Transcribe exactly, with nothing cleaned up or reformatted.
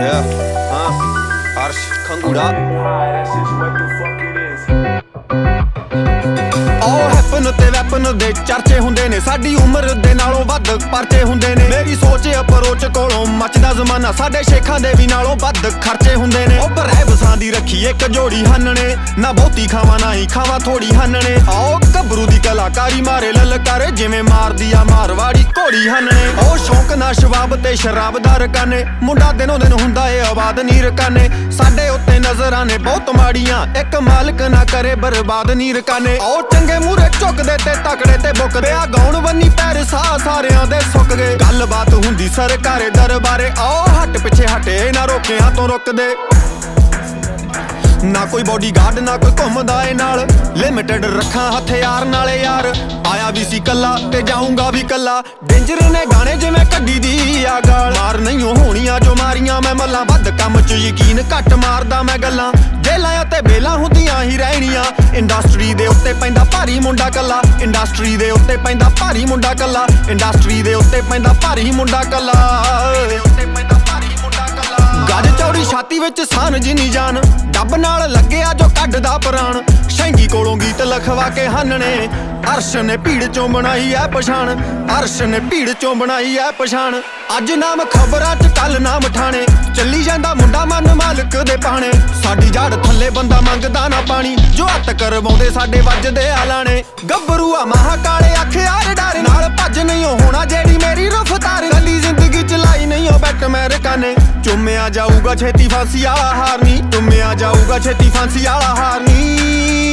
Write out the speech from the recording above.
Yeah, uh, Arsh Khangura. Happen ਤੇ weapon ਦੇ ਚਰਚੇ ਹੁੰਦੇ ਨੇ, ਸਾਡੀ ਉਮਰ ਦੇ ਨਾਲੋਂ ਵੱਧ ਪਰਚੇ ਹੁੰਦੇ ਨੇ। ਮੇਰੀ ਸੋਚ ਅਪਰੋਚ ਕੋਲੋਂ ਮੱਚਦਾ ਜ਼ਮਾਨਾ, ਸਾਡੇ ਸ਼ੇਖਾਂ ਦੇ ਵੀ ਨਾਲੋਂ ਵੱਧ ਖਰਚੇ ਹੁੰਦੇ ਨੇ। ਉਹ ਬਰੈਬਸਾਂ ਦੀ ਰੱਖੀ ਇੱਕ ਜੋੜੀ ਹੰਨਣੇ, ਨਾ ਬਹੁਤੀ ਖਾਵਾਂ ਨਾ ਹੀ ਖਾਵਾਂ ਥੋੜੀ ਹੰਨਣੇ। ਆਓ ਗੱਭਰੂ ਦੀ ਕਲਾਕਾਰੀ ਮਾਰੇ ਲਲਕਾਰੇ, ਜਿਵੇਂ ਮਾਰਦੀ ਆ ਮਾਰਵਾੜੀ ਘੋੜੀ ਹੰਨਣੇ। ਉਹ ਸ਼ੌਂਕ ਨਾ ਸ਼ਬਾਬ ਤੇ ਸ਼ਰਾਬ ਦਾ ਰਕਾਨੇ, ਮੁੰਡਾ ਦਿਨੋਂ ਦਿਨ ਹੁੰਦਾ ਏ ਆਬਾਦ ਨੀ ਰਕਾਨੇ। ਸਾਡੇ ਉੱਤੇ ਨਜ਼ਰਾਂ ਨੇ ਬਹੁਤ ਮਾੜੀਆਂ, ਇੱਕ ਮਾਲਕ ਨਾ ਕਰੇ ਬਰਬਾਦ ਨੀ ਰਕਾਨੇ। ਆਓ ਚੰਗੇ ਮੂਰੇ ਝੁਕਦੇ ਤੇ ਤਕੜੇ ਤੇ ਬੁੱਕਦੇ ਆ, ਗਾਉਣ ਬੰਨੀ ਪੈਰ ਸਾਹ ਸਾਰਿਆਂ ਦੇ ਸੁੱਕ ਗਏ। ਗੱਲਬਾਤ ਹੁੰਦੀ ਸਰਕਾਰੇ ਦਰਬਾਰੇ, ਆਓ ਹੱਟ ਪਿੱਛੇ ਹਟੇ ਨਾ ਰੋਕਿਆਂ ਤੋਂ ਰੁਕਦੇ। ਨਾ ਕੋਈ ਬੋਡੀਗਾਰਡ ਨਾ ਕੋਈ ਘੁੰਮਦਾ ਏ ਨਾਲ, ਲਿਮਿਟਡ ਰੱਖਾਂ ਹਥਿਆਰ ਨਾਲੇ ਯਾਰ। ਆਇਆ ਵੀ ਸੀ ਕੱਲਾ ਤੇ ਜਾਊਂਗਾ ਵੀ ਕੱਲਾ, ਡੇਂਜਰ ਨੇ ਗਾਣੇ ਜਿਵੇਂ ਕੱਢੀ ਦੀ ਆ ਗਾਲ। ਮਾਰ ਨਹੀਂ ਹੋਣੀਆਂ ਜੋ ਮਾਰੀਆਂ ਮੈਂ ਮੱਲਾਂ, ਵੱਧ ਕੰਮ ਚ ਯਕੀਨ ਘੱਟ ਮਾਰਦਾ ਮੈਂ ਗੱਲਾਂ। ਜੇਲਾਂ ਤੇ ਬੇਲਾਂ ਹੁੰਦੀਆਂ ਹੀ ਰਹਿਣੀਆਂ, ਇੰਡਸਟਰੀ ਦੇ ਉੱਤੇ ਪੈਂਦਾ ਭਾਰੀ ਮੁੰਡਾ ਕੱਲਾ। ਇੰਡਸਟਰੀ ਦੇ ਉੱਤੇ ਪੈਂਦਾ ਭਾਰੀ ਮੁੰਡਾ ਕੱਲਾ, ਇੰਡਸਟਰੀ ਦੇ ਉੱਤੇ ਪੈਂਦਾ ਭਾਰੀ ਮੁੰਡਾ ਕੱਲਾ। ਗੱਜ ਚੌੜੀ ਛਾਤੀ ਵਿੱਚ ਸਾਨ ਜਿੰਨੀ ਜਾਨ, ਡੱਬ ਨਾਲ ਲੱਗਿਆ ਜੋ ਕੱਢਦਾ ਪ੍ਰਾਣ। ਸ਼ੈਂਗੀ ਕੋਲੋਂ ਗੀਤ ਲਖਵਾ ਕੇ ਹੰਨਣੇ, ਅਰਸ਼ ਨੇ ਭੀੜ ਚੋਂ ਬਣਾਈ ਐ ਪਛਾਣ। ਅਰਸ਼ ਨੇ ਭੀੜ ਚੋਂ ਬਣਾਈ ਐ ਪਛਾਣ। ਅੱਜ ਨਾਮ ਖਬਰਾਂ ਚ ਕੱਲ ਨਾਮ ਠਾਣੇ, ਚੱਲੀ ਜਾਂਦਾ ਮੁੰਡਾ ਮਨ ਮਾਲਕ ਦੇ ਪਾਣੇ। ਸਾਡੀ ਜੜ ਥੱਲੇ ਬੰਦਾ ਮੰਗਦਾ ਨਾ ਪਾਣੀ, ਜੋ ਹੱਥ ਕਰਵਾਉਂਦੇ ਸਾਡੇ ਵੱਜਦੇ ਆਲਾਣੇ। ਗੱਭਰੂ ਆ ਮਹਾਕਾਲੇ ਅਖਿਆਰ ਡਰ ਨਾਲ, ਭੱਜ ਨਹੀਂ ਹੋਣਾ ਜਿਹੜੀ ਮੇਰੀ ਰਫਤਾਰ। ਗਲੀ ਜ਼ਿੰਦਗੀ ਚਲਾਈ ਨਹੀਂ ਉਹ ਬੈਟ ਅਮਰੀਕਾਨੇ, ਚੁੰਮਿਆ ਜਾਊਗਾ ਛੇਤੀ ਫਾਂਸੀ ਵਾਲਾ ਹਾਰ ਨੀ। ਚੁੰਮਿਆ ਜਾਊਗਾ ਛੇਤੀ ਫਾਂਸੀ ਵਾਲਾ ਹਾਰ ਨੀ।